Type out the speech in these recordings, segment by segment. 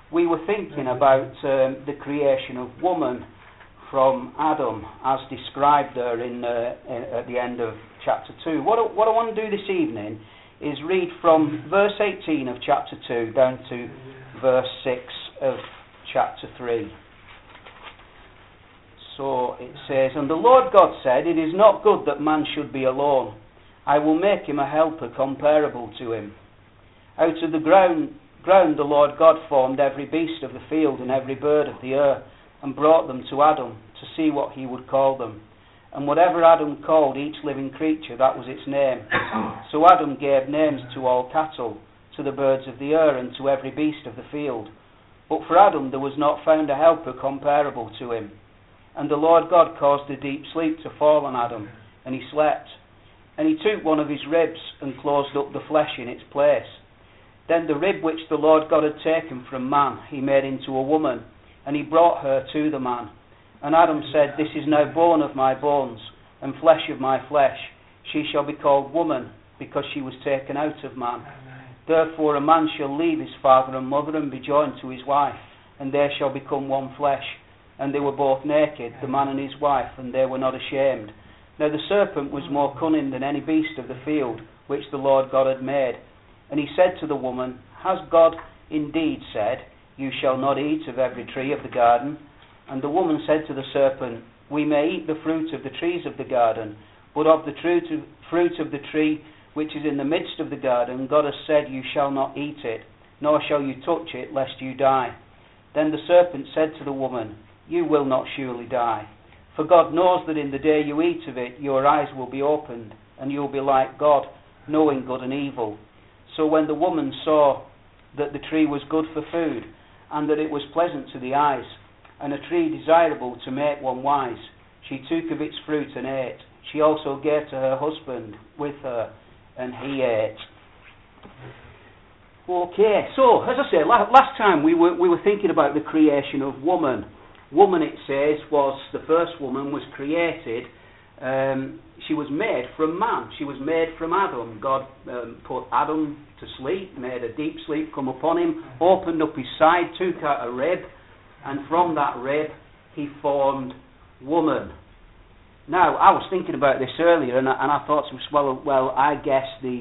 we were thinking about the creation of woman from Adam, as described there at the end of chapter 2. What I want to do this evening is read from verse 18 of chapter 2 down to verse 6 of chapter 3. So it says, "And the Lord God said, It is not good that man should be alone. I will make him a helper comparable to him. Out of the ground the Lord God formed every beast of the field and every bird of the air, and brought them to Adam to see what he would call them. And whatever Adam called each living creature, that was its name. So Adam gave names to all cattle, to the birds of the air, and to every beast of the field. But for Adam there was not found a helper comparable to him. And the Lord God caused a deep sleep to fall on Adam, and he slept. And he took one of his ribs and closed up the flesh in its place. Then the rib which the Lord God had taken from man he made into a woman, and he brought her to the man. And Adam said, This is now bone of my bones, and flesh of my flesh. She shall be called woman, because she was taken out of man. Therefore a man shall leave his father and mother, and be joined to his wife, and they shall become one flesh. And they were both naked, the man and his wife, and they were not ashamed. Now the serpent was more cunning than any beast of the field, which the Lord God had made. And he said to the woman, Has God indeed said, You shall not eat of every tree of the garden? And the woman said to the serpent, We may eat the fruit of the trees of the garden, but of the fruit of the tree which is in the midst of the garden, God has said, You shall not eat it, nor shall you touch it, lest you die. Then the serpent said to the woman, You will not surely die. For God knows that in the day you eat of it, your eyes will be opened, and you will be like God, knowing good and evil. So when the woman saw that the tree was good for food, and that it was pleasant to the eyes, and a tree desirable to make one wise, she took of its fruit and ate. She also gave to her husband with her, and he ate." Okay, so as I say, last time we were thinking about the creation of woman. Woman, it says, the first woman was created. She was made from man. She was made from Adam. God put Adam to sleep, made a deep sleep come upon him, opened up his side, took out a rib, and from that rib he formed woman. Now, I was thinking about this earlier, and I thought to myself, well, I guess the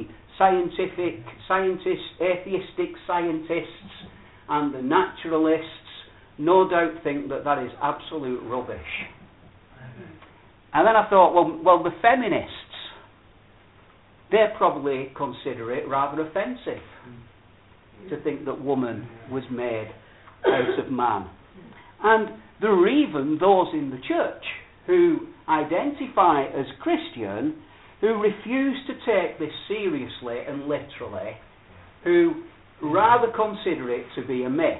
atheistic scientists, and the naturalists no doubt think that is absolute rubbish. And then I thought, well, the feminists, they probably consider it rather offensive to think that woman was made out of man. And there are even those in the church who identify as Christian who refuse to take this seriously and literally, who rather consider it to be a myth.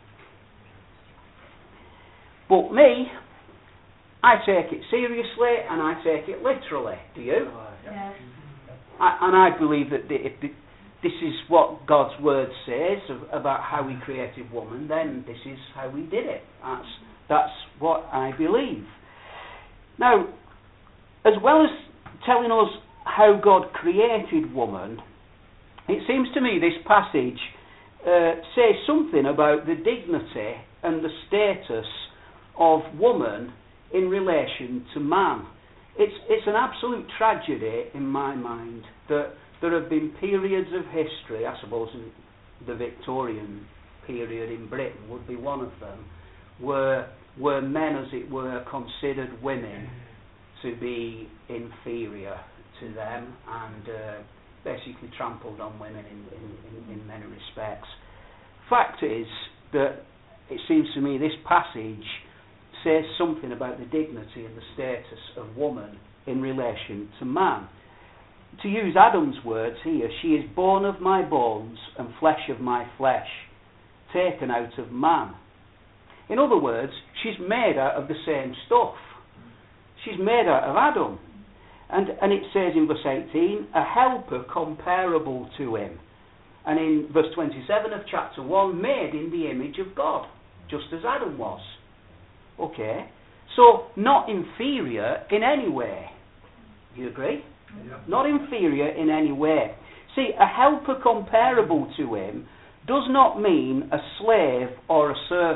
But me, I take it seriously and I take it literally. Do you? Yes. And I believe that if this is what God's word says about how he created woman, then this is how he did it. That's what I believe. Now, as well as telling us how God created woman, it seems to me this passage says something about the dignity and the status of woman in relation to man. It's an absolute tragedy in my mind that there have been periods of history, I suppose the Victorian period in Britain would be one of them, where men, as it were, considered women to be inferior to them and basically trampled on women in many respects. Fact is that it seems to me this passage says something about the dignity and the status of woman in relation to man. To use Adam's words here, she is bone of my bones and flesh of my flesh, taken out of man. In other words, she's made out of the same stuff. She's made out of Adam. And it says in verse 18, a helper comparable to him. And in verse 27 of chapter 1, made in the image of God, just as Adam was. Okay, so not inferior in any way. Do you agree? Yeah. Not inferior in any way. See, a helper comparable to him does not mean a slave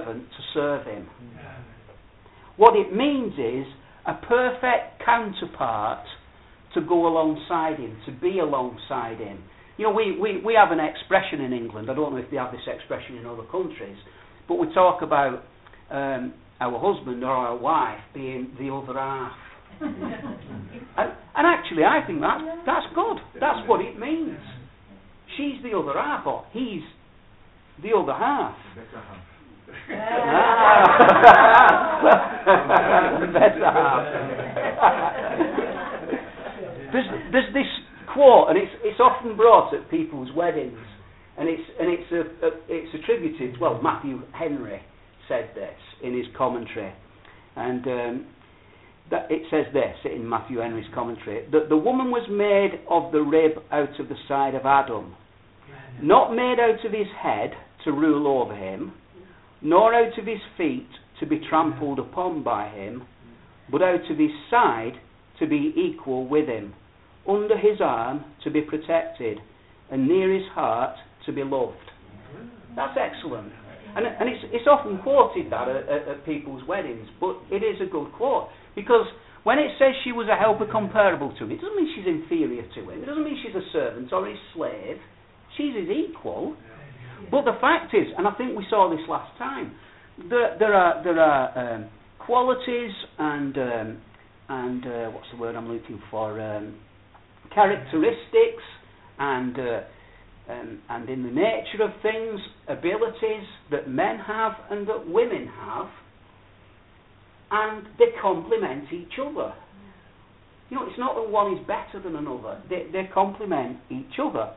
servant to serve him. What it means is a perfect counterpart to go alongside him, to be alongside him. You know, we have an expression in England, I don't know if they have this expression in other countries, but we talk about our husband or our wife being the other half. and actually I think that's good. That's what it means. She's the other half, or he's the other half. The better half. There's this quote, and it's often brought at people's weddings, and it's attributed. Well, Matthew Henry said this in his commentary, and that it says this in Matthew Henry's commentary, that the woman was made of the rib out of the side of Adam, not made out of his head to rule over him, nor out of his feet to be trampled upon by him, but out of his side to be equal with him, under his arm to be protected, and near his heart to be loved. That's excellent. And it's often quoted that at people's weddings, but it is a good quote, because when it says she was a helper comparable to him, it doesn't mean she's inferior to him. It doesn't mean she's a servant or his slave. She's his equal. But the fact is, and I think we saw this last time, there are qualities and what's the word I'm looking for? Characteristics and in the nature of things, abilities that men have and that women have, and they complement each other. You know, it's not that one is better than another. They complement each other.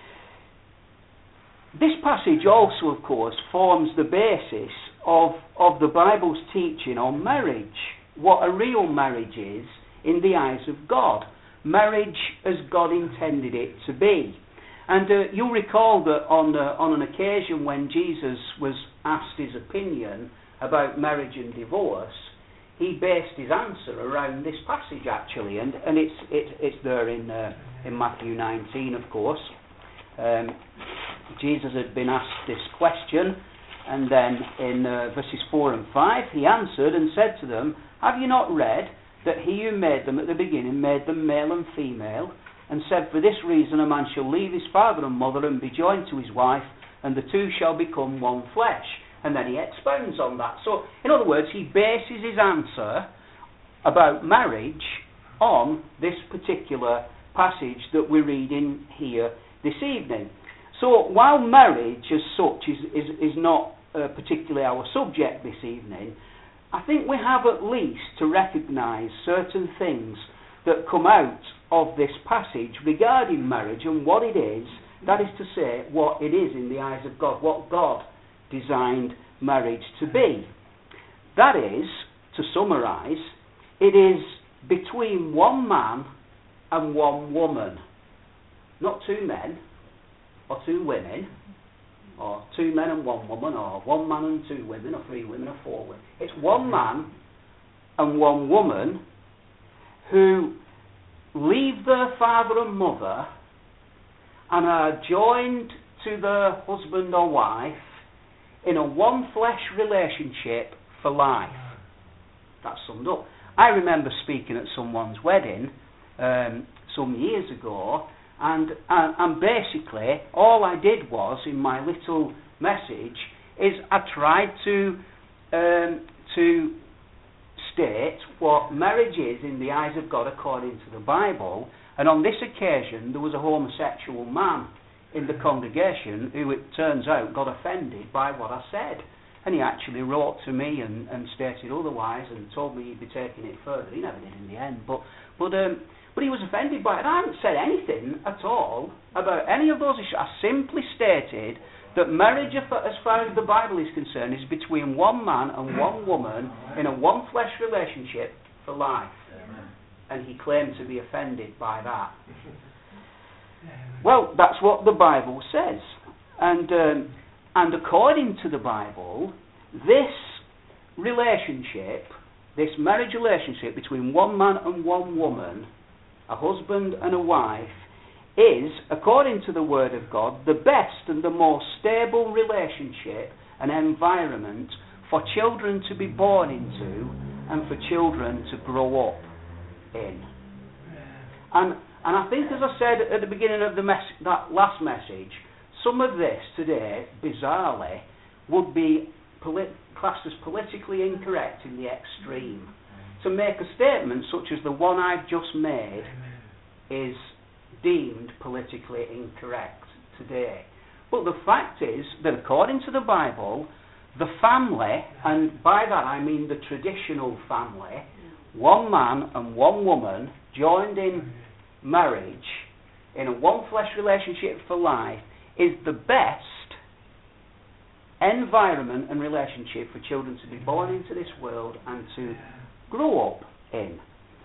This passage also, of course, forms the basis of the Bible's teaching on marriage, what a real marriage is in the eyes of God. Marriage as God intended it to be. And you'll recall that on an occasion when Jesus was asked his opinion about marriage and divorce, he based his answer around this passage actually, and it's there in Matthew 19, of course. Jesus had been asked this question, and then in verses 4 and 5 he answered and said to them, "Have you not read that he who made them at the beginning made them male and female, and said, for this reason a man shall leave his father and mother and be joined to his wife, and the two shall become one flesh." And then he expounds on that. So, in other words, he bases his answer about marriage on this particular passage that we're reading here this evening. So, while marriage as such is not particularly our subject this evening, I think we have at least to recognise certain things that come out of this passage regarding marriage and what it is, that is to say, what it is in the eyes of God, what God designed marriage to be. That is, to summarise, it is between one man and one woman. Not two men, or two women, or two men and one woman, or one man and two women, or three women, or four women. It's one man and one woman who leave their father and mother and are joined to their husband or wife in a one-flesh relationship for life. That's summed up. I remember speaking at someone's wedding some years ago, and basically all I did was, in my little message, is I tried to state what marriage is in the eyes of God according to the Bible. And on this occasion there was a homosexual man in the congregation who, it turns out, got offended by what I said, and he actually wrote to me and stated otherwise and told me he'd be taking it further. He never did in the end, but he was offended by it. I haven't said anything at all about any of those issues. I simply stated that marriage, as far as the Bible is concerned, is between one man and one woman in a one-flesh relationship for life. Amen. And he claimed to be offended by that. Well, that's what the Bible says. And according to the Bible, this relationship, this marriage relationship between one man and one woman, a husband and a wife, is, according to the Word of God, the best and the most stable relationship and environment for children to be born into and for children to grow up in. And I think, as I said at the beginning of that last message, some of this today, bizarrely, would be classed as politically incorrect in the extreme. To make a statement such as the one I've just made is deemed politically incorrect today. But the fact is that according to the Bible, the family, and by that I mean the traditional family, one man and one woman joined in marriage in a one-flesh relationship for life, is the best environment and relationship for children to be born into this world and to grow up in.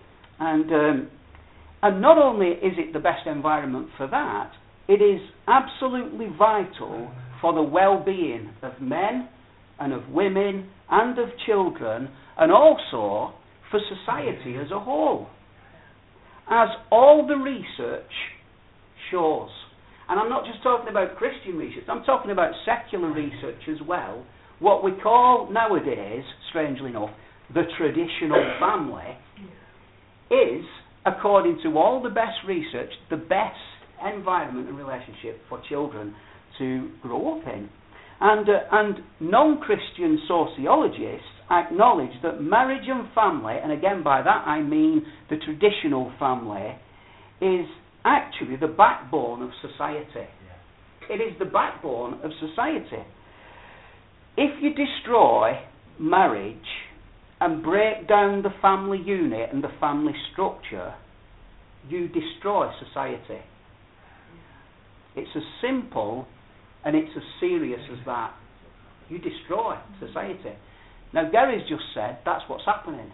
And not only is it the best environment for that, it is absolutely vital for the well-being of men and of women and of children, and also for society as a whole, as all the research shows. And I'm not just talking about Christian research, I'm talking about secular research as well. What we call nowadays, strangely enough, the traditional family, is, according to all the best research, the best environment and relationship for children to grow up in. And non-Christian sociologists acknowledge that marriage and family, and again by that I mean the traditional family, is actually the backbone of society. It is the backbone of society. If you destroy marriage and break down the family unit and the family structure, you destroy society. It's as simple and it's as serious as that. You destroy society. Now Gary's just said that's what's happening.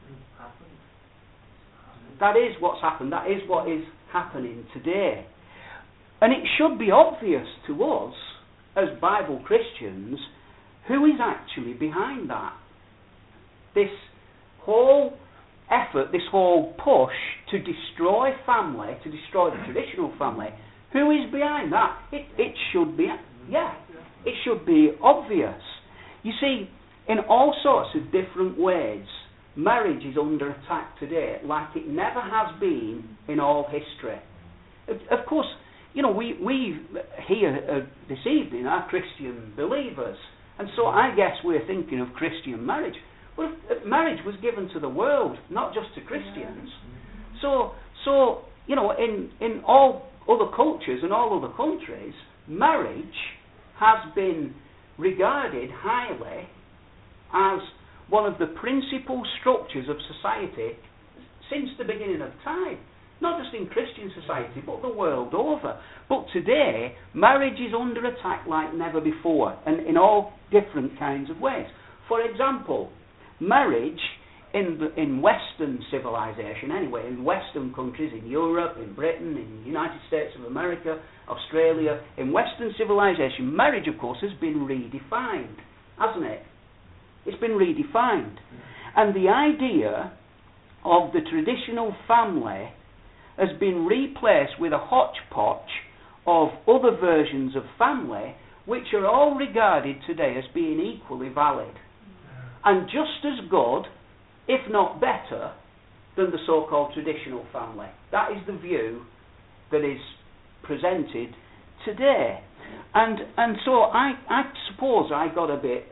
That is what's happened. That is what is happening today. And it should be obvious to us as Bible Christians who is actually behind that. This whole effort, this whole push to destroy family, to destroy the traditional family, who is behind that? It should be, it should be obvious. You see, in all sorts of different ways, marriage is under attack today like it never has been in all history. Of course, you know, we here this evening are Christian believers, and so I guess we're thinking of Christian marriage. Well, marriage was given to the world, not just to Christians. So you know, in all other cultures and all other countries, marriage has been regarded highly as one of the principal structures of society since the beginning of time. Not just in Christian society, but the world over. But today, marriage is under attack like never before, and in all different kinds of ways. For example, marriage in Western civilization, anyway, in Western countries, in Europe, in Britain, in the United States of America, Australia, in Western civilization, marriage, of course, has been redefined, hasn't it? It's been redefined. And the idea of the traditional family has been replaced with a hodgepodge of other versions of family which are all regarded today as being equally valid and just as good, if not better, than the so-called traditional family. That is the view that is presented today. And so I suppose I got a bit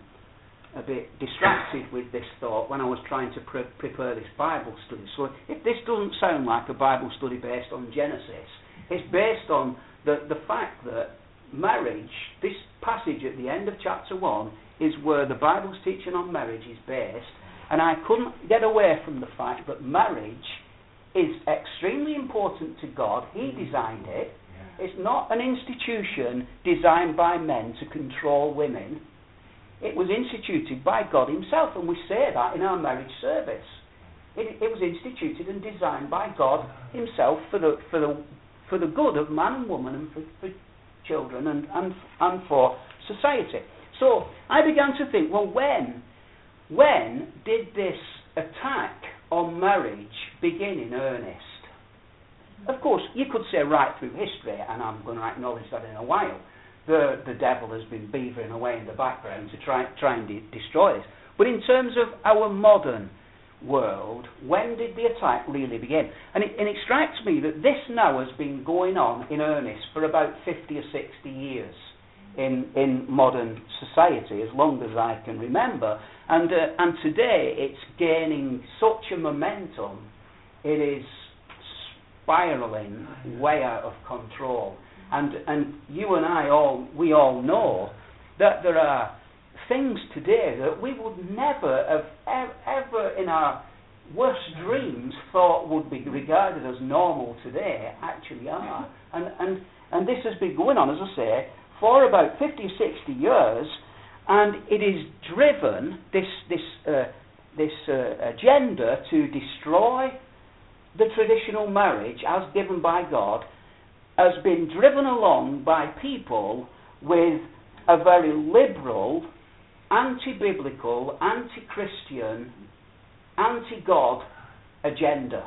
distracted with this thought when I was trying to prepare this Bible study. So if this doesn't sound like a Bible study based on Genesis, it's based on the fact that marriage, this passage at the end of chapter 1, is where the Bible's teaching on marriage is based, and I couldn't get away from the fact that marriage is extremely important to God. He designed it. It's not an institution designed by men to control women. It was instituted by God himself, and we say that in our marriage service. It was instituted and designed by God himself for the good of man and woman and for children and for society. So I began to think, well, when did this attack on marriage begin in earnest? Of course, you could say right through history, and I'm going to acknowledge that in a while. the devil has been beavering away in the background to try and destroy this. But in terms of our modern world, when did the attack really begin? And it strikes me that this now has been going on in earnest for about 50 or 60 years in modern society, as long as I can remember. And today it's gaining such a momentum, it is spiralling way out of control. And you and I we all know that there are things today that we would never have ever in our worst dreams thought would be regarded as normal today actually are. And this has been going on, as I say, for about 50 or 60 years, and it is driven, this agenda to destroy the traditional marriage as given by God, has been driven along by people with a very liberal, anti-biblical, anti-Christian, anti-God agenda.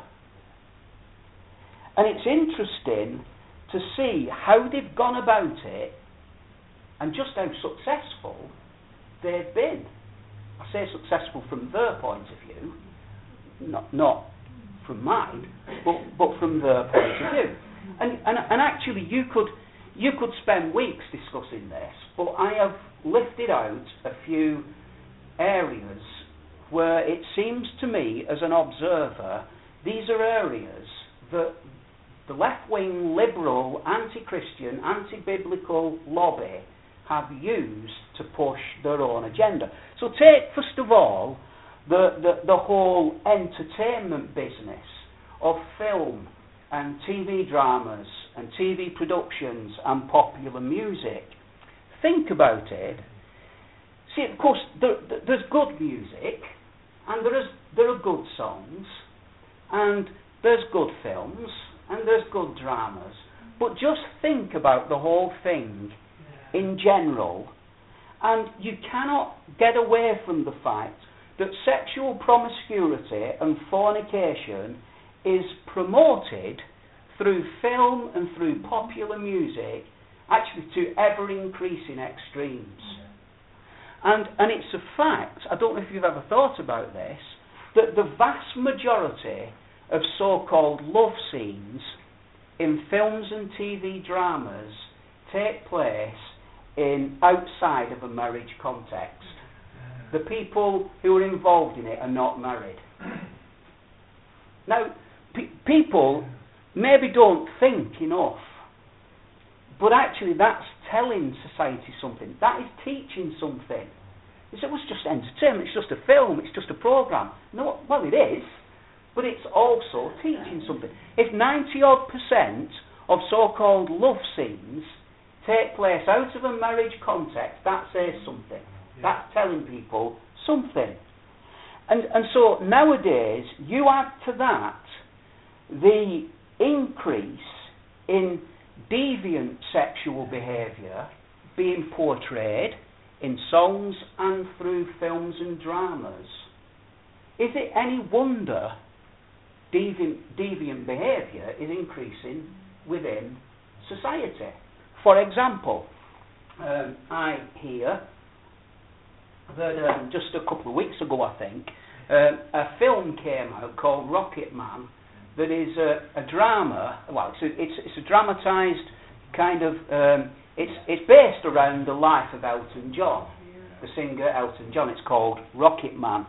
And it's interesting to see how they've gone about it and just how successful they've been. I say successful from their point of view, not from mine, but from their point of view. And actually you could spend weeks discussing this, but I have lifted out a few areas where it seems to me as an observer, these are areas that the left-wing, liberal, anti-Christian, anti-biblical lobby have used to push their own agenda. So take, first of all, the whole entertainment business of film and TV dramas and TV productions and popular music. Think about it. See, of course, there's good music, and there are good songs, and there's good films, and there's good dramas. But just think about the whole thing in general, and you cannot get away from the fact that sexual promiscuity and fornication is promoted through film and through popular music, actually to ever-increasing extremes. And it's a fact, I don't know if you've ever thought about this, that the vast majority of so-called love scenes in films and TV dramas take place outside of a marriage context. The people who are involved in it are not married. Now, people maybe don't think enough, but actually that's telling society something. That is teaching something. You say, well, it's just entertainment, it's just a film, it's just a programme. No, well, it is, but it's also teaching something. If 90-odd% of so-called love scenes take place out of a marriage context, that says something. That's telling people something. And so nowadays, you add to that the increase in deviant sexual behaviour being portrayed in songs and through films and dramas. Is it any wonder deviant behaviour is increasing within society? For example, I hear that just a couple of weeks ago, I think, a film came out called Rocket Man that is a drama. Well, it's a dramatised kind of. It's based around the life of Elton John, the singer Elton John. It's called Rocket Man,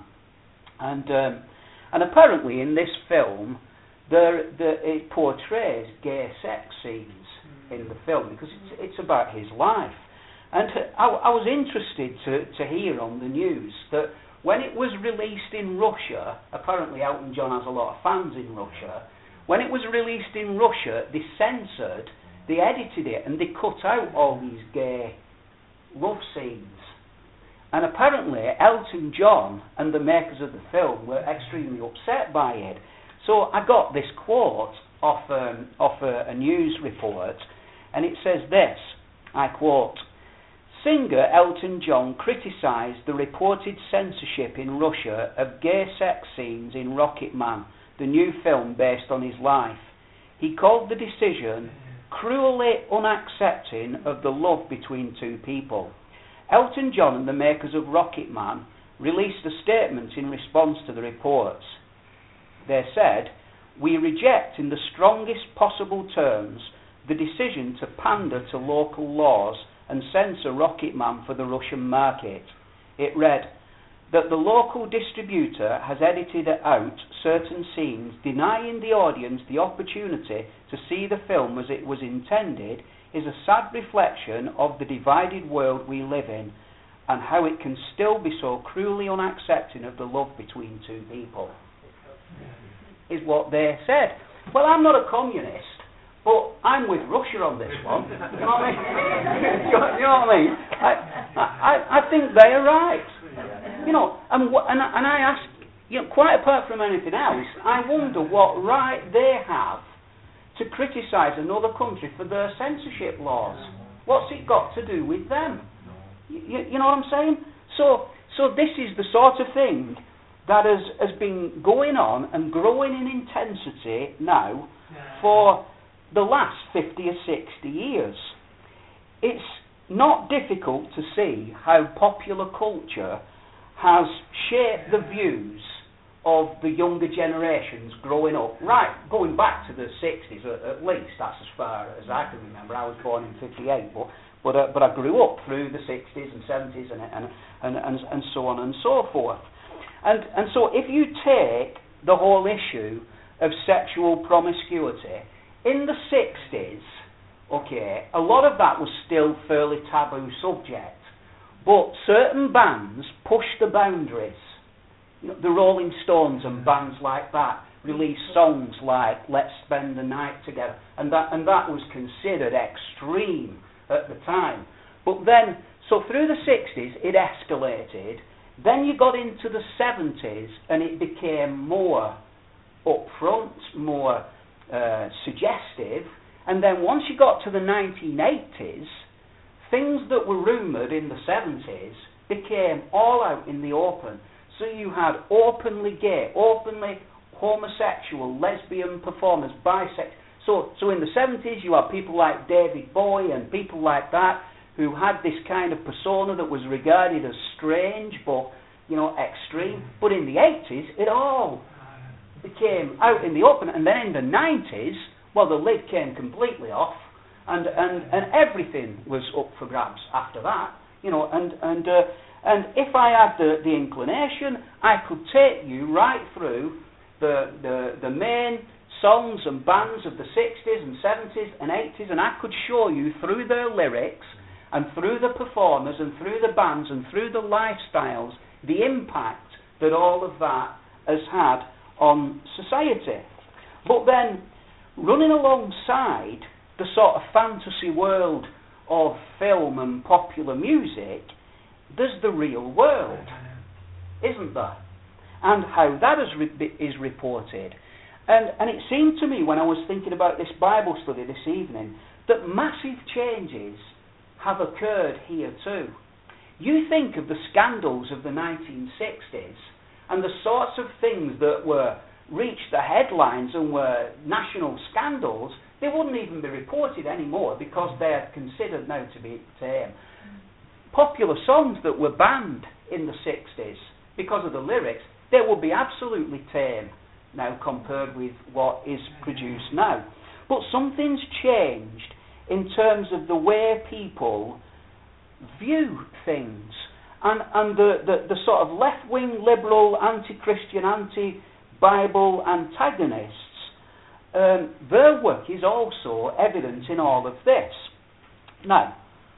and apparently in this film, it portrays gay sex scenes in the film because it's about his life. And I was interested to hear on the news that when it was released in Russia, apparently Elton John has a lot of fans in Russia, when it was released in Russia, they censored, they edited it, and they cut out all these gay love scenes. And apparently Elton John and the makers of the film were extremely upset by it. So I got this quote off a news report, and it says this, I quote, "Singer Elton John criticised the reported censorship in Russia of gay sex scenes in Rocket Man, the new film based on his life. He called the decision cruelly unaccepting of the love between two people. Elton John and the makers of Rocket Man released a statement in response to the reports. They said, "We reject in the strongest possible terms the decision to pander to local laws and censor Rocket Man for the Russian market." It read that the local distributor has edited out certain scenes, denying the audience the opportunity to see the film as it was intended, is a sad reflection of the divided world we live in and how it can still be so cruelly unaccepting of the love between two people, is what they said. Well, I'm not a communist, but I'm with Russia on this one. You know what I mean? You know what I mean? I think they are right. You know, and I ask, you know, quite apart from anything else, I wonder what right they have to criticise another country for their censorship laws. What's it got to do with them? You know what I'm saying? So this is the sort of thing that has been going on and growing in intensity now for the last 50 or 60 years. It's not difficult to see how popular culture has shaped the views of the younger generations growing up, right, going back to the 60s at least. That's as far as I can remember. I was born in 58, but I grew up through the 60s and 70s and so on and so forth. And so if you take the whole issue of sexual promiscuity, in the 60s, okay, a lot of that was still fairly taboo subject, but certain bands pushed the boundaries. You know, the Rolling Stones and bands like that released songs like "Let's Spend the Night Together," and that was considered extreme at the time. But then, so through the 60s, it escalated. Then you got into the 70s, and it became more upfront, more suggestive. And then once you got to the 1980s, things that were rumoured in the 70s became all out in the open. So you had openly gay, openly homosexual, lesbian performers, bisexual. So in the 70s you had people like David Bowie and people like that who had this kind of persona that was regarded as strange but, you know, extreme. But in the 80s it all became out in the open. And then in the 90s, well, the lid came completely off and everything was up for grabs after that. You know, and if I had the inclination, I could take you right through the main songs and bands of the 60s and 70s and 80s, and I could show you through their lyrics and through the performers and through the bands and through the lifestyles the impact that all of that has had on society. But then, running alongside the sort of fantasy world of film and popular music, there's the real world, isn't there? And how that is reported. And it seemed to me, when I was thinking about this Bible study this evening, that massive changes have occurred here too. You think of the scandals of the 1960s and the sorts of things that were reached the headlines and were national scandals, they wouldn't even be reported anymore because they're considered now to be tame. Popular songs that were banned in the 60s because of the lyrics, they would be absolutely tame now compared with what is produced now. But something's changed in terms of the way people view things. And the sort of left-wing, liberal, anti-Christian, anti-Bible antagonists, their work is also evident in all of this. Now,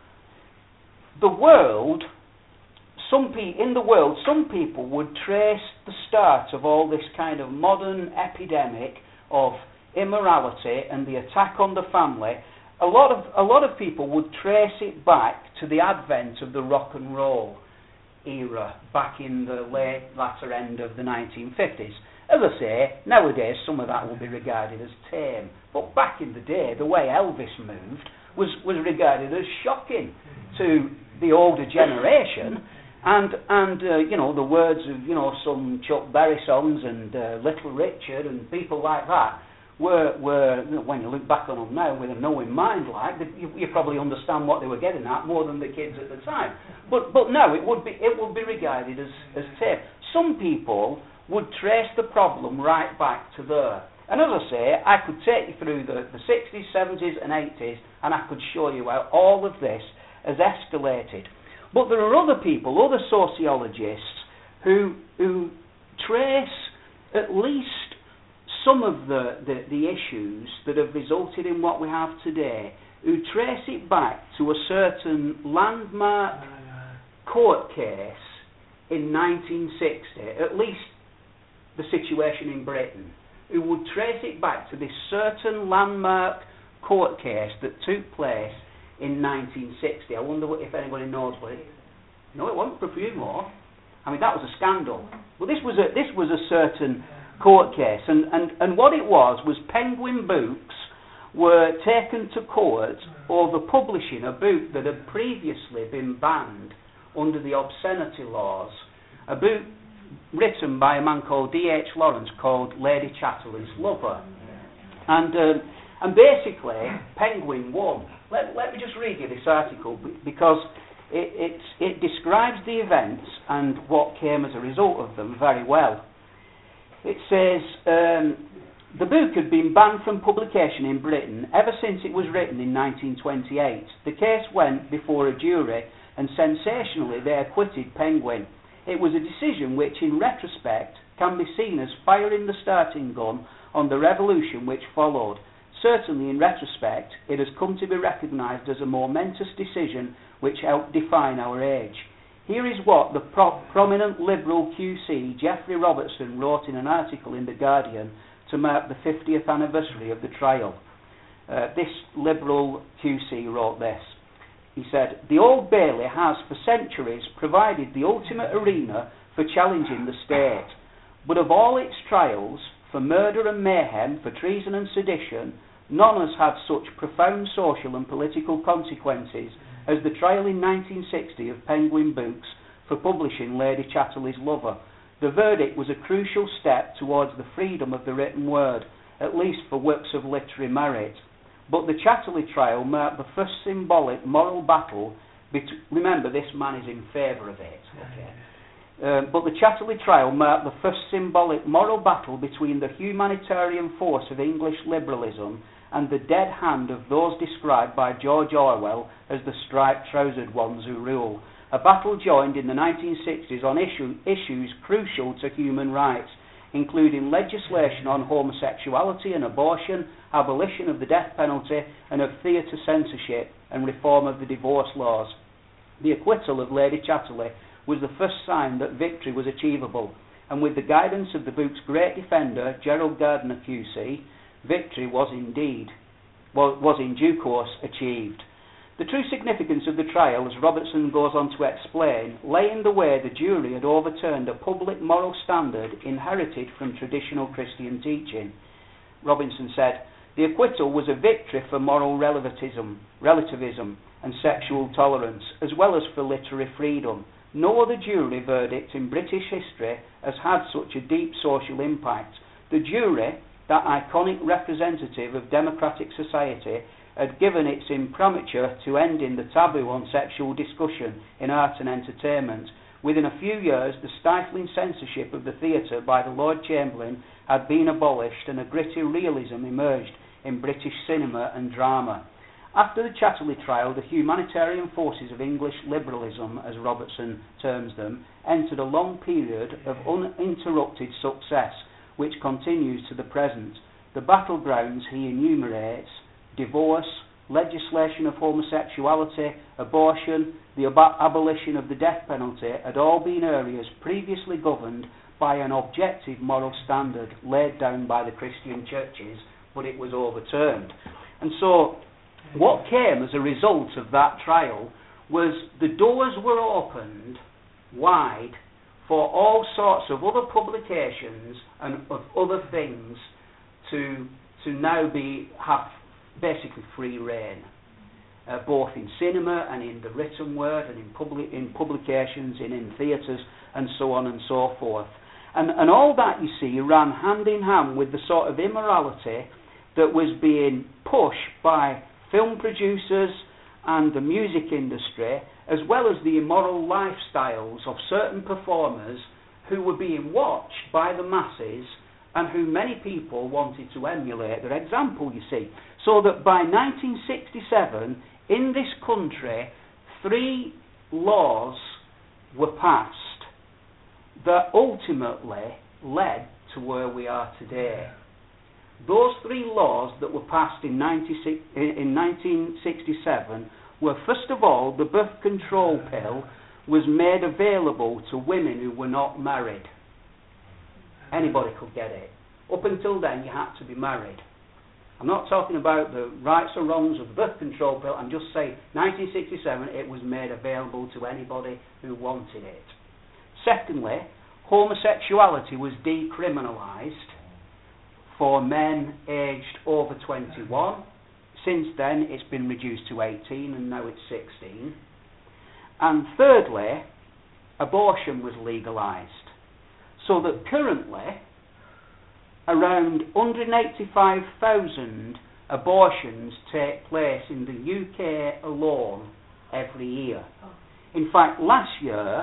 in the world, some people would trace the start of all this kind of modern epidemic of immorality and the attack on the family. A lot of people would trace it back to the advent of the rock and roll era back in the latter end of the 1950s. As I say, nowadays some of that will be regarded as tame, but back in the day, the way Elvis moved was regarded as shocking to the older generation. And you know, the words of, you know, some Chuck Berry songs and Little Richard and people like that were, when you look back on them now with a knowing mind, like, you probably understand what they were getting at more than the kids at the time. But no, it would be regarded as tape. Some people would trace the problem right back to there. And as I say, I could take you through the 60s, 70s and 80s, and I could show you how all of this has escalated. But there are other people, other sociologists, who trace at least some of the issues that have resulted in what we have today, who trace it back to a certain landmark court case in 1960, at least the situation in Britain, who would trace it back to this certain landmark court case that took place in 1960. I wonder if anybody knows what it is. No, it wasn't for a few more. I mean, that was a scandal. Well, this was a certain court case, and what it was Penguin Books were taken to court over publishing a book that had previously been banned under the obscenity laws, a book written by a man called D.H. Lawrence called Lady Chatterley's Lover. And basically, Penguin won. Let me just read you this article, because it describes the events and what came as a result of them very well. It says, the book had been banned from publication in Britain ever since it was written in 1928. The case went before a jury, and sensationally they acquitted Penguin. It was a decision which, in retrospect, can be seen as firing the starting gun on the revolution which followed. Certainly, in retrospect, it has come to be recognised as a momentous decision which helped define our age. Here is what the prominent Liberal QC Geoffrey Robertson wrote in an article in The Guardian to mark the 50th anniversary of the trial. This Liberal QC wrote this. He said, "The Old Bailey has for centuries provided the ultimate arena for challenging the state. But of all its trials, for murder and mayhem, for treason and sedition, none has had such profound social and political consequences as the trial in 1960 of Penguin Books for publishing Lady Chatterley's Lover. The verdict was a crucial step towards the freedom of the written word, at least for works of literary merit. But the Chatterley trial marked the first symbolic moral battle. Remember, this man is in favour of it. Okay. But the Chatterley trial marked the first symbolic moral battle between the humanitarian force of English liberalism and the dead hand of those described by George Orwell as the striped-trousered ones who rule. A battle joined in the 1960s on issues crucial to human rights, including legislation on homosexuality and abortion, abolition of the death penalty, and of theatre censorship, and reform of the divorce laws. The acquittal of Lady Chatterley was the first sign that victory was achievable, and with the guidance of the book's great defender, Gerald Gardner QC, victory was in due course achieved. The true significance of the trial, as Robertson goes on to explain, lay in the way the jury had overturned a public moral standard inherited from traditional Christian teaching. Robinson said, "The acquittal was a victory for moral relativism and sexual tolerance, as well as for literary freedom. No other jury verdict in British history has had such a deep social impact. The jury, that iconic representative of democratic society, had given its imprimatur to ending the taboo on sexual discussion in art and entertainment. Within a few years, the stifling censorship of the theatre by the Lord Chamberlain had been abolished, and a gritty realism emerged in British cinema and drama." After the Chatterley trial, the humanitarian forces of English liberalism, as Robertson terms them, entered a long period of uninterrupted success, which continues to the present. The battlegrounds he enumerates: divorce, legislation of homosexuality, abortion, the abolition of the death penalty, had all been areas previously governed by an objective moral standard laid down by the Christian churches, but it was overturned. And so, what came as a result of that trial was the doors were opened wide for all sorts of other publications and of other things to now have basically free reign, both in cinema and in the written word and in publications and in theatres and so on and so forth. And all that, you see, ran hand in hand with the sort of immorality that was being pushed by film producers and the music industry, as well as the immoral lifestyles of certain performers who were being watched by the masses and who many people wanted to emulate their example, you see. So that by 1967, in this country, 3 laws were passed that ultimately led to where we are today. Those 3 laws that were passed in 1967 were, first of all, the birth control pill was made available to women who were not married. Anybody could get it. Up until then, you had to be married. I'm not talking about the rights or wrongs of the birth control pill. I'm just saying, 1967, it was made available to anybody who wanted it. Secondly, homosexuality was decriminalised for men aged over 21. Since then, it's been reduced to 18, and now it's 16. And thirdly, abortion was legalised. So that currently, around 185,000 abortions take place in the UK alone every year. In fact, last year,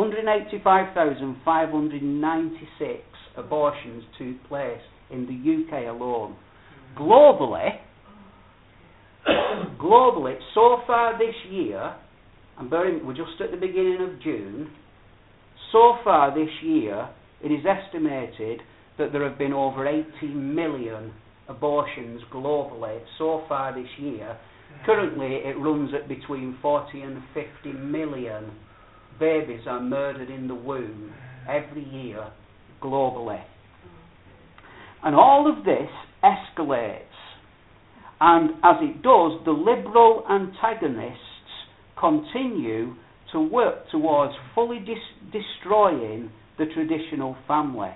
185,596 abortions took place in the UK alone. Globally, so far this year, and we're just at the beginning of June, so far this year, it is estimated that there have been over 18 million abortions globally so far this year. Currently, it runs at between 40 and 50 million babies are murdered in the womb every year globally. And all of this escalates. And as it does, the liberal antagonists continue to work towards fully destroying the traditional family.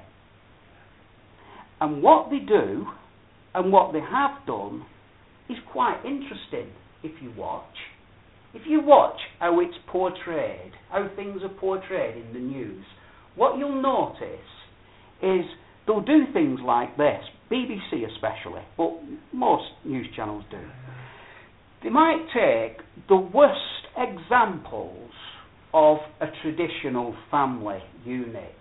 And what they do, and what they have done, is quite interesting if you watch. If you watch how it's portrayed, how things are portrayed in the news, what you'll notice is they'll do things like this, BBC especially, but most news channels do. They might take the worst examples of a traditional family unit,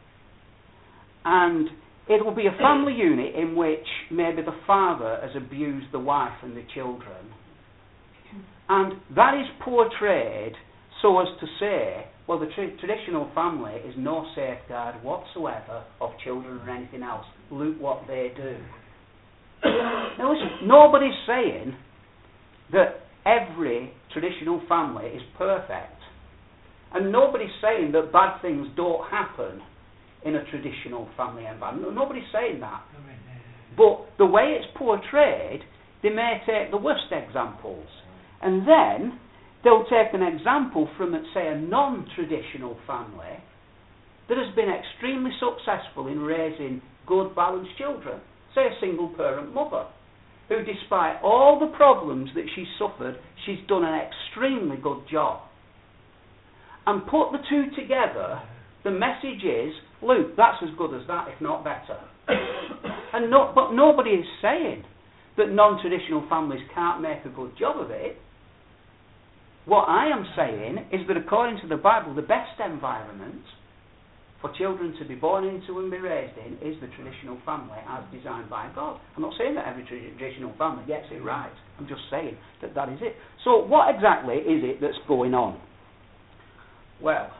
and it will be a family unit in which maybe the father has abused the wife and the children, and that is portrayed so as to say, well, the traditional family is no safeguard whatsoever of children or anything else. Look what they do. Now listen, nobody's saying that every traditional family is perfect. And nobody's saying that bad things don't happen in a traditional family environment. Nobody's saying that. But the way it's portrayed, they may take the worst examples. And then they'll take an example from, say, a non-traditional family that has been extremely successful in raising good, balanced children. Say a single-parent mother, who, despite all the problems that she's suffered, she's done an extremely good job. And put the two together, the message is, look, that's as good as that, if not better. But nobody is saying that non-traditional families can't make a good job of it. What I am saying is that according to the Bible, the best environment for children to be born into and be raised in is the traditional family as designed by God. I'm not saying that every traditional family gets it right. I'm just saying that that is it. So what exactly is it that's going on? Well,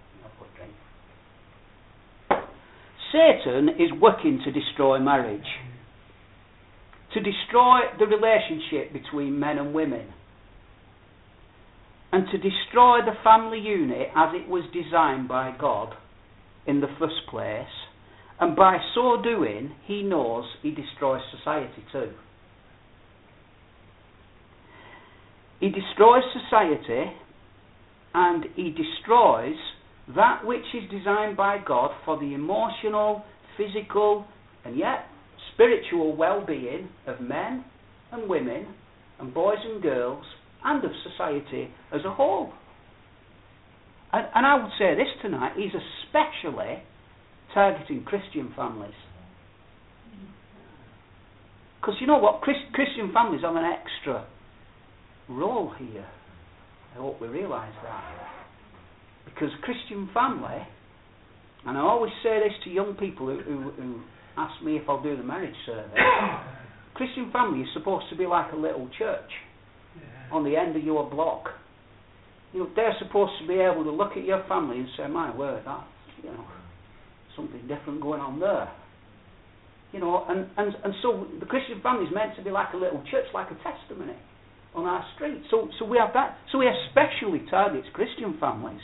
Satan is working to destroy marriage, to destroy the relationship between men and women, and to destroy the family unit as it was designed by God in the first place. And by so doing, he knows he destroys society too. He destroys society, and he destroys that which is designed by God for the emotional, physical, and yet spiritual well-being of men and women and boys and girls and of society as a whole. And I would say this tonight, he's especially targeting Christian families. Because you know what? Christian families have an extra role here. I hope we realise that. Because Christian family, and I always say this to young people who ask me if I'll do the marriage survey, Christian family is supposed to be like a little church on the end of your block. You know, they're supposed to be able to look at your family and say, my word, that's, you know, something different going on there. You know, and so the Christian family is meant to be like a little church, like a testimony on our street. So we have that. So he especially targets Christian families.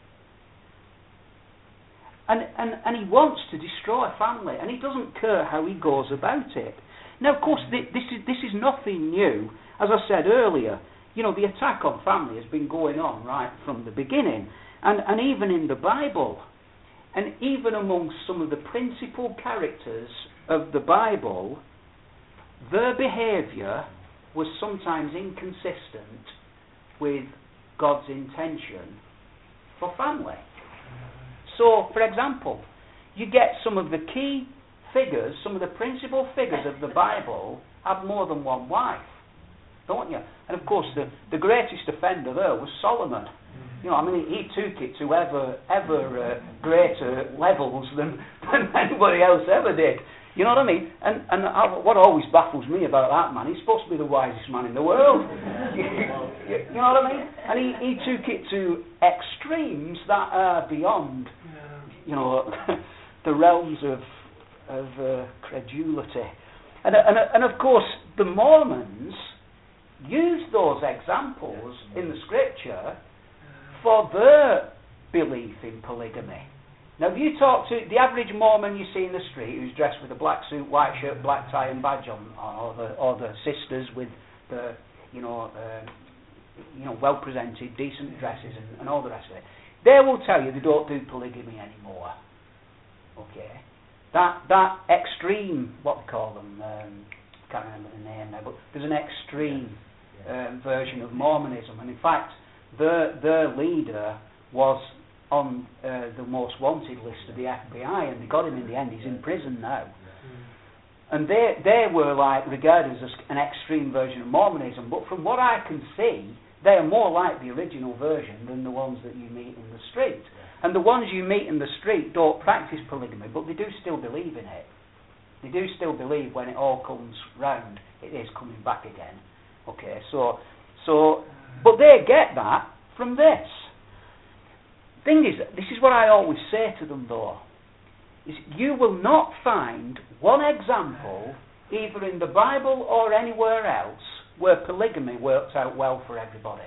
And he wants to destroy family, and he doesn't care how he goes about it. Now, of course, this is nothing new. As I said earlier, you know, the attack on family has been going on right from the beginning, and even in the Bible, and even among some of the principal characters of the Bible, their behaviour was sometimes inconsistent with God's intention for family. So, for example, you get some of the key figures, some of the principal figures of the Bible have more than one wife, don't you? And of course, the greatest offender there was Solomon. You know, I mean, he took it to ever greater levels than anybody else ever did. You know what I mean? And what always baffles me about that man, he's supposed to be the wisest man in the world. You know what I mean? And he took it to extremes that are beyond, you know, the realms of credulity. And of course, the Mormons use those examples in the Scripture for their belief in polygamy. Now, if you talk to the average Mormon you see in the street who's dressed with a black suit, white shirt, black tie and badge on, or the sisters with the, well-presented, decent dresses and all the rest of it, they will tell you they don't do polygamy anymore. Okay? That extreme, what they call them, I can't remember the name now, but there's an extreme version of Mormonism, and in fact, their leader was on the most wanted list of the FBI, and they got him in the end. He's in prison now. And they were like regarded as an extreme version of Mormonism, but from what I can see, they are more like the original version than the ones that you meet in the street. And the ones you meet in the street don't practice polygamy, but they do still believe in it. They do still believe when it all comes round, it is coming back again. Okay, so, but they get that from this. Thing is, this is what I always say to them though, is you will not find one example, either in the Bible or anywhere else, where polygamy works out well for everybody.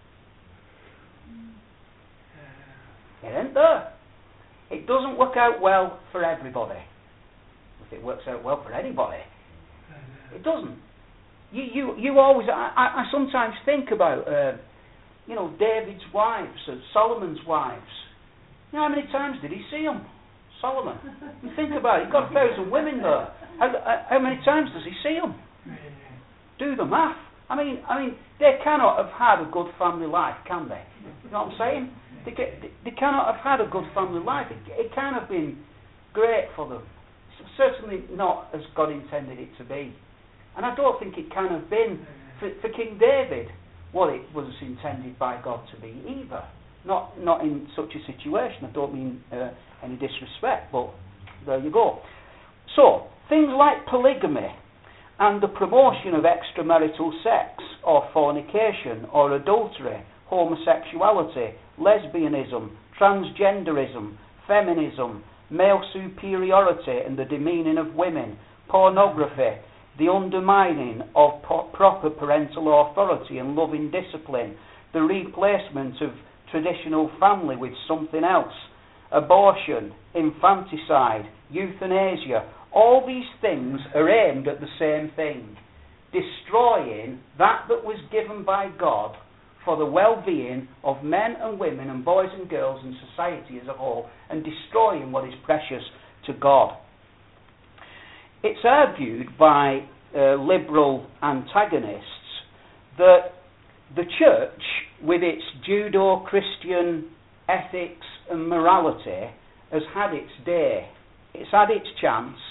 It ain't there. It doesn't work out well for everybody. If it works out well for anybody, it doesn't. You always. I sometimes think about David's wives, Solomon's wives. You know, how many times did he see them? Solomon. You think about it. He's got 1,000 women there. How many times does he see them? Do the math. I mean, they cannot have had a good family life, can they? You know what I'm saying? They cannot have had a good family life. It can't have been great for them. It's certainly not as God intended it to be. And I don't think it can have been for King David what it was intended by God to be either. Not in such a situation. I don't mean any disrespect, but there you go. So, things like polygamy and the promotion of extramarital sex or fornication or adultery, homosexuality, lesbianism, transgenderism, feminism, male superiority and the demeaning of women, pornography, the undermining of proper parental authority and loving discipline, the replacement of traditional family with something else, abortion, infanticide, euthanasia, all these things are aimed at the same thing, destroying that was given by God for the well-being of men and women and boys and girls and society as a whole, and destroying what is precious to God. It's argued by liberal antagonists that the church, with its Judeo-Christian ethics and morality, has had its day. It's had its chance,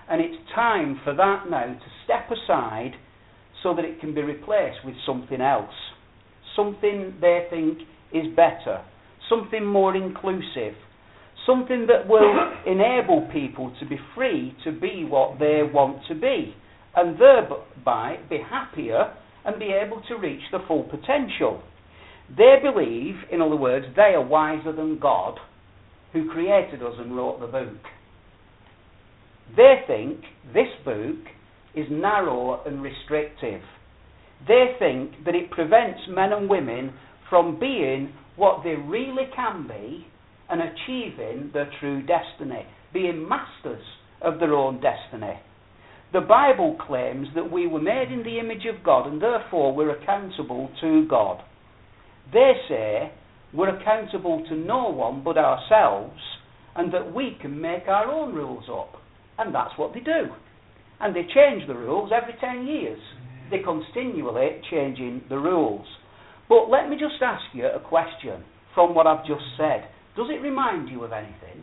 And it's time for that now to step aside so that it can be replaced with something else. Something they think is better. Something more inclusive. Something that will enable people to be free to be what they want to be. And thereby be happier and be able to reach the full potential. They believe, in other words, they are wiser than God, who created us and wrote the book. They think this book is narrow and restrictive. They think that it prevents men and women from being what they really can be and achieving their true destiny, being masters of their own destiny. The Bible claims that we were made in the image of God and therefore we're accountable to God. They say we're accountable to no one but ourselves and that we can make our own rules up. And that's what they do. And they change the rules every 10 years. They're continually changing the rules. But let me just ask you a question from what I've just said. Does it remind you of anything?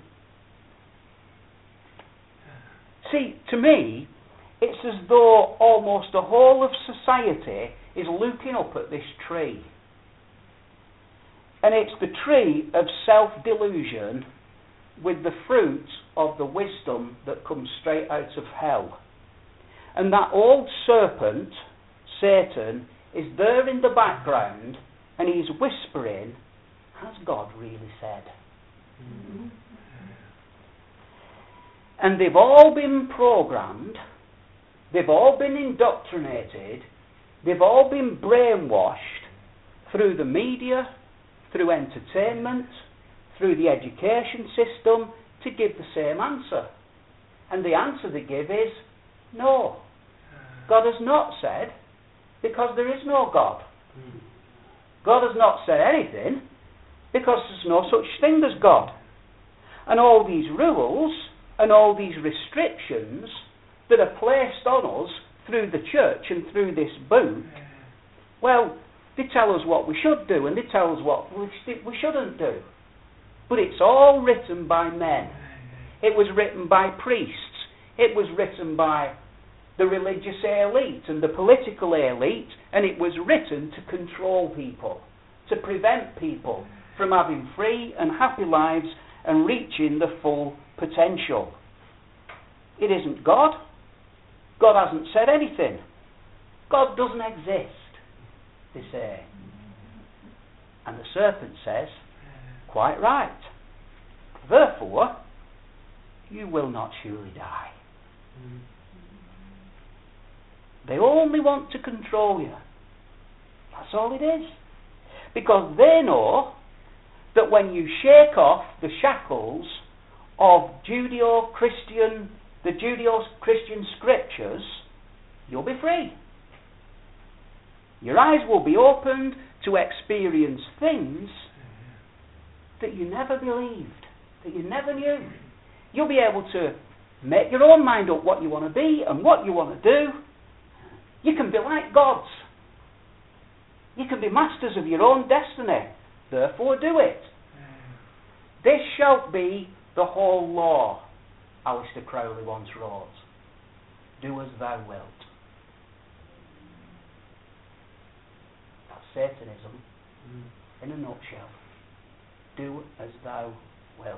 See, to me, it's as though almost the whole of society is looking up at this tree. And it's the tree of self-delusion with the fruit of the wisdom that comes straight out of hell. And that old serpent, Satan, is there in the background and he's whispering, has God really said? Mm-hmm. And they've all been programmed, they've all been indoctrinated, they've all been brainwashed through the media, through entertainment, through the education system to give the same answer. And the answer they give is no. God has not said, because there is no God. God has not said anything because there's no such thing as God. And all these rules and all these restrictions that are placed on us through the church and through this book, well, they tell us what we should do and they tell us what we shouldn't do. But it's all written by men. It was written by priests. It was written by the religious elite and the political elite, and it was written to control people, to prevent people from having free and happy lives and reaching the full potential. It isn't God. God hasn't said anything. God doesn't exist, they say. And the serpent says, quite right. Therefore, you will not surely die. They only want to control you. That's all it is. Because they know that when you shake off the shackles of the Judeo-Christian scriptures, you'll be free. Your eyes will be opened to experience things that you never believed, that you never knew. You'll be able to make your own mind up what you want to be and what you want to do. You can be like gods. You can be masters of your own destiny. Therefore do it. This shall be the whole law, Aleister Crowley once wrote. Do as thou wilt. That's Satanism in a nutshell. Do as thou wilt.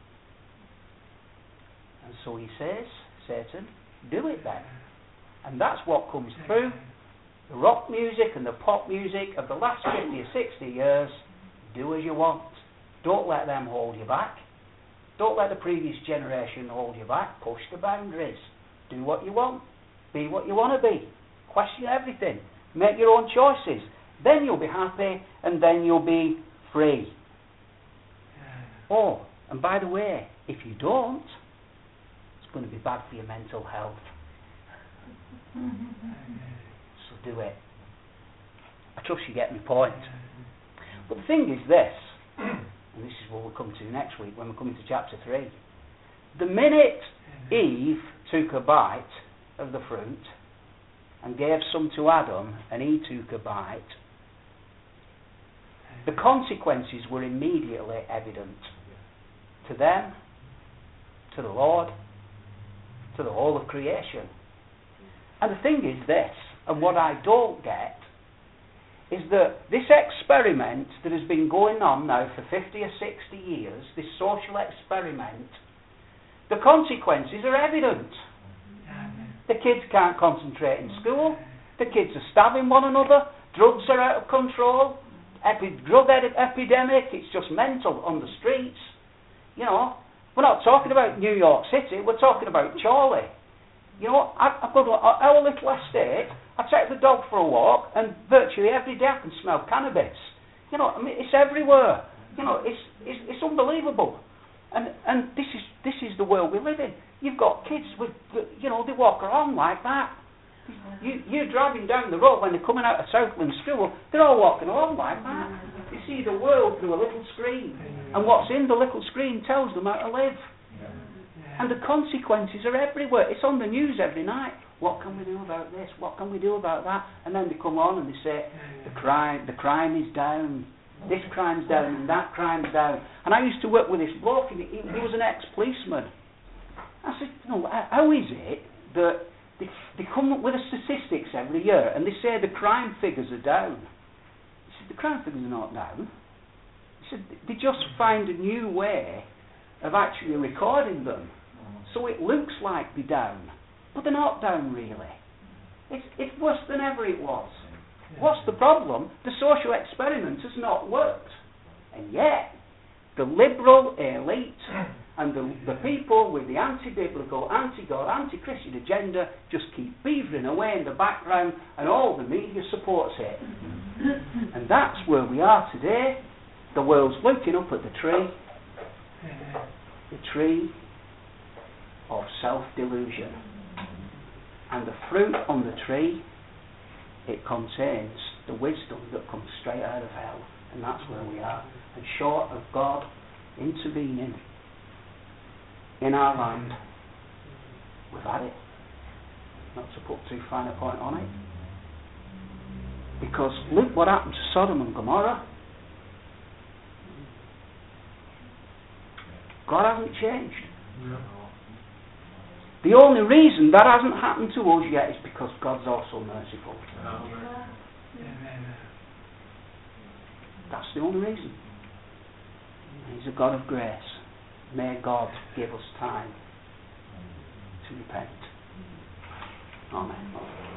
And so he says, Satan, do it then. And that's what comes through the rock music and the pop music of the last 50 or 60 years. Do as you want. Don't let them hold you back. Don't let the previous generation hold you back. Push the boundaries. Do what you want. Be what you want to be. Question everything. Make your own choices. Then you'll be happy and then you'll be free. Oh, and by the way, if you don't, it's going to be bad for your mental health. So do it. I trust you get my point. But the thing is this, and this is what we'll come to next week when we come into chapter 3. The minute Eve took a bite of the fruit and gave some to Adam and he took a bite, the consequences were immediately evident to them, to the Lord, to the whole of creation. And the thing is this, and what I don't get, is that this experiment that has been going on now for 50 or 60 years, this social experiment, the consequences are evident. The kids can't concentrate in school, the kids are stabbing one another, drugs are out of control, drug epidemic, it's just mental on the streets. You know, we're not talking about New York City, we're talking about Chorley. You know, I've got our little estate, I take the dog for a walk, and virtually every day I can smell cannabis. You know, I mean, it's everywhere. You know, it's unbelievable. And this is the world we live in. You've got kids with, you know, they walk around like that. You're driving down the road when they're coming out of Southland School, they're all walking along like that. You see the world through a little screen, and what's in the little screen tells them how to live. And the consequences are everywhere. It's on the news every night. What can we do about this? What can we do about that? And then they come on and they say, the crime is down. This crime's down and that crime's down. And I used to work with this bloke, and he was an ex-policeman. I said, no, how is it that they come up with the statistics every year and they say the crime figures are down? He said, the crime figures are not down. He said, they just find a new way of actually recording them. So it looks like they're down. But they're not down really. It's worse than ever it was. What's the problem? The social experiment has not worked. And yet, the liberal elite and the people with the anti-biblical, anti-God, anti-Christian agenda just keep beavering away in the background, and all the media supports it. And that's where we are today. The world's looking up at the tree of self-delusion. And the fruit on the tree, it contains the wisdom that comes straight out of hell. And that's where we are. And short of God intervening in our land, we've had it. Not to put too fine a point on it. Because look what happened to Sodom and Gomorrah. God hasn't changed. No. The only reason that hasn't happened to us yet is because God's also merciful. That's the only reason. He's a God of grace. May God give us time to repent. Amen.